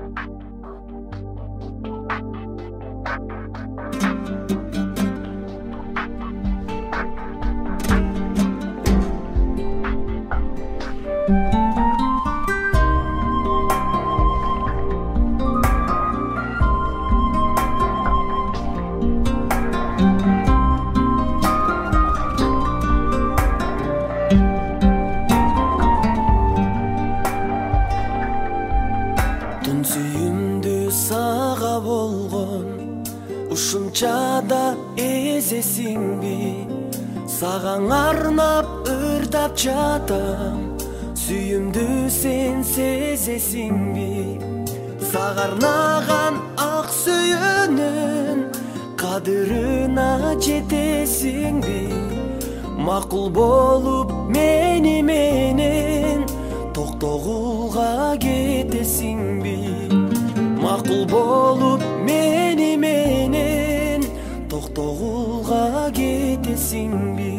Түн сүйүмдү сага болгон ушунча да эзесиңби? Сага арнап ырдап жатам, сүйүмдү сен сезесиңби? Сага арнаган ак сүйүүнүн кадырына жетесиңби? Макул болуп мени менен токтогулга кетесиңби? Макул болуп мени менен токтогулга кетесиңби?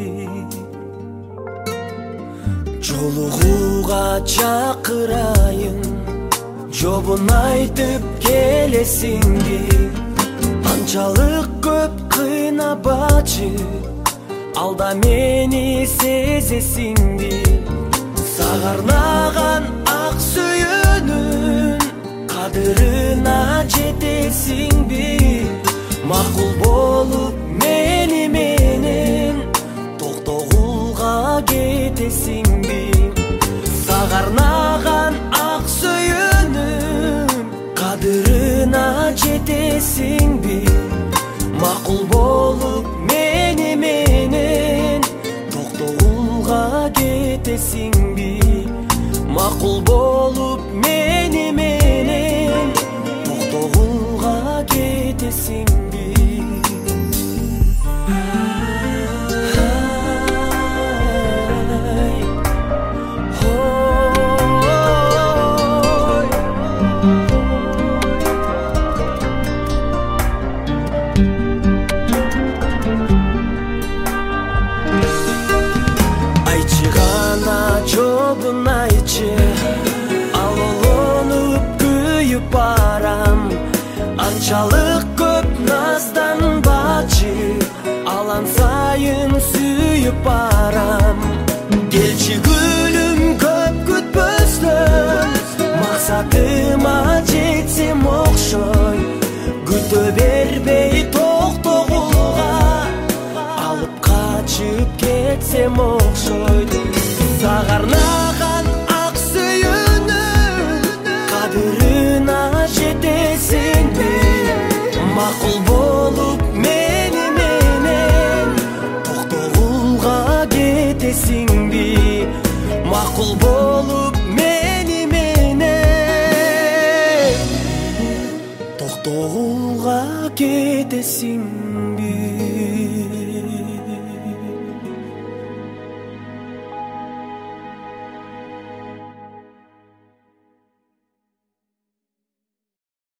Жолугууга чакырайын, жобун айтып келесиңби? Анчалык көп кыйнабачы, алда мени сезесиңби? Сага арнаган ак сүйүүнүн кадырына жетесиңби? Макул болуп мени менен токтогулга кетесиңби? Сага арнаган ак сүйүүнүн кадырына жетесиңби? Макул болуп мени менен токтогулга кетесиңби? Макул болуп мени менен токтогулга кетесиңби? Жобун айтчы, ал олонуп күйүп барам. Анчалык көп назданбачы, алан сайын сүйүп барам. Келчи гүлүм көп күтпөстөн, максатыма жетсем окшой. Күтө бербей токтогулга, алып качып кетсем окшойт. Сага арнаган ак сүйүүнүн кадырына жетесиңби? Макул болуп мени менен токтогулга кетесиңби? Макул болуп мени менен токтогулга кетесиңби?